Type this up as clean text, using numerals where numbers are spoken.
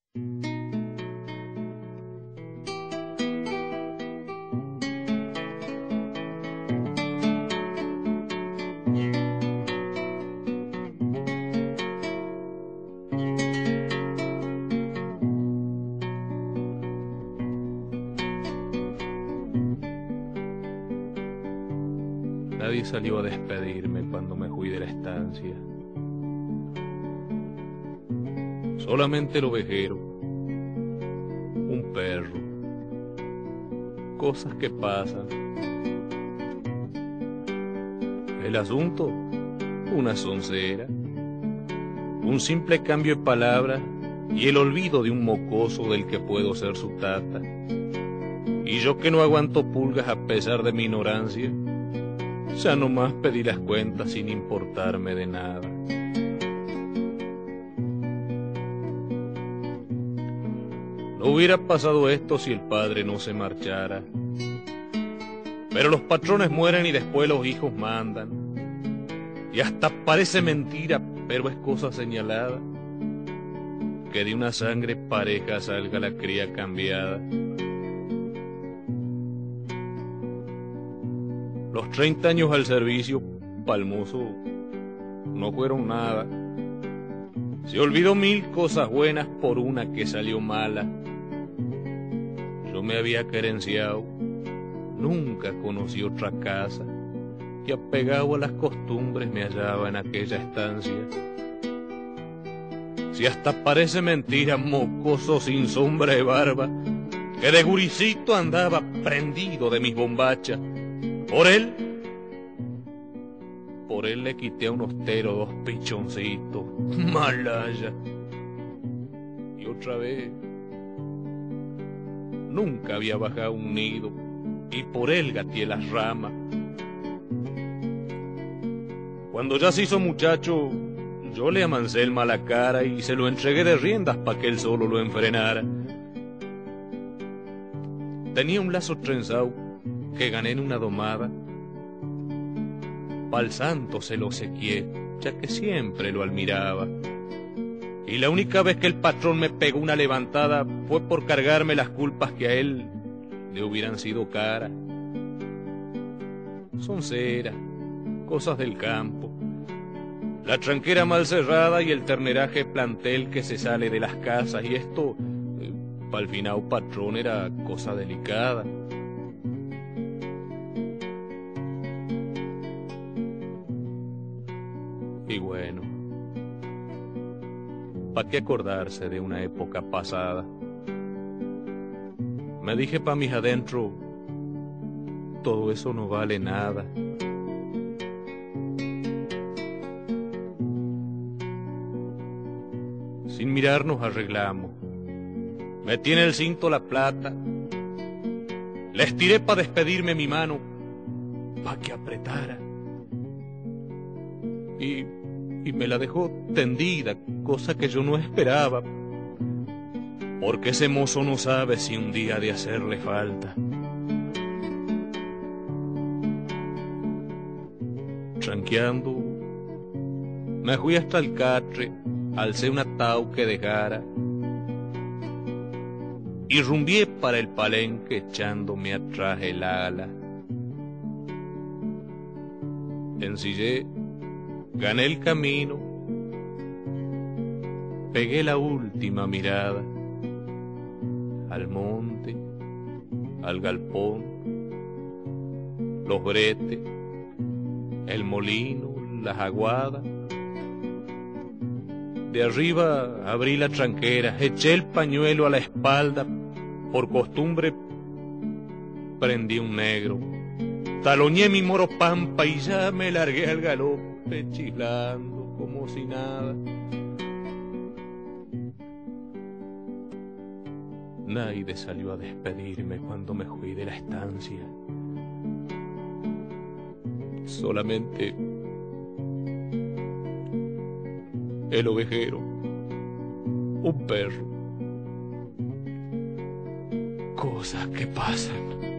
Nadie salió a despedirme cuando me fui de la estancia. Solamente el ovejero, un perro, cosas que pasan. El asunto, una soncera, un simple cambio de palabras y el olvido de un mocoso del que puedo ser su tata. Y yo que no aguanto pulgas a pesar de mi ignorancia, ya nomás pedí las cuentas sin importarme de nada. No hubiera pasado esto si el padre no se marchara. Pero los patrones mueren y después los hijos mandan. Y hasta parece mentira, pero es cosa señalada, que de una sangre pareja salga la cría cambiada. Los 30 años al servicio palmoso no fueron nada. Se olvidó 1000 cosas buenas por una que salió mala. Yo me había querenciado, nunca conocí otra casa, y apegado a las costumbres me hallaba en aquella estancia. Si hasta parece mentira, mocoso sin sombra de barba, que de guricito andaba prendido de mis bombachas. Por él le quité a un hostero 2 pichoncitos, malaya. Y otra vez, nunca había bajado un nido, y por él gateé las ramas. Cuando ya se hizo muchacho, yo le amancé el mala cara y se lo entregué de riendas pa' que él solo lo enfrenara. Tenía un lazo trenzado que gané en una domada. Pa'l santo se lo sequié, ya que siempre lo admiraba. Y la única vez que el patrón me pegó una levantada fue por cargarme las culpas que a él le hubieran sido caras. Sonceras, cosas del campo, la tranquera mal cerrada y el terneraje plantel que se sale de las casas, y esto, pa'l finao patrón, era cosa delicada. Y bueno, ¿pa' qué acordarse de una época pasada? Me dije pa' mis adentro, todo eso no vale nada. Sin mirar nos arreglamos. Metí en el cinto la plata, le estiré pa' despedirme mi mano, pa' que apretara. Y me la dejó tendida, cosa que yo no esperaba, porque ese mozo no sabe si un día ha de hacerle falta. Tranqueando, me fui hasta el catre, alcé un atao que dejara y rumbié para el palenque echándome atrás el ala. Ensillé, gané el camino, pegué la última mirada al monte, al galpón, los bretes, el molino, las aguadas. De arriba abrí la tranquera, eché el pañuelo a la espalda, por costumbre prendí un negro, taloñé mi moro pampa y ya me largué al galope chiflando como si nada. Nadie salió a despedirme cuando me fui de la estancia. Solamente el ovejero, un perro, cosas que pasan.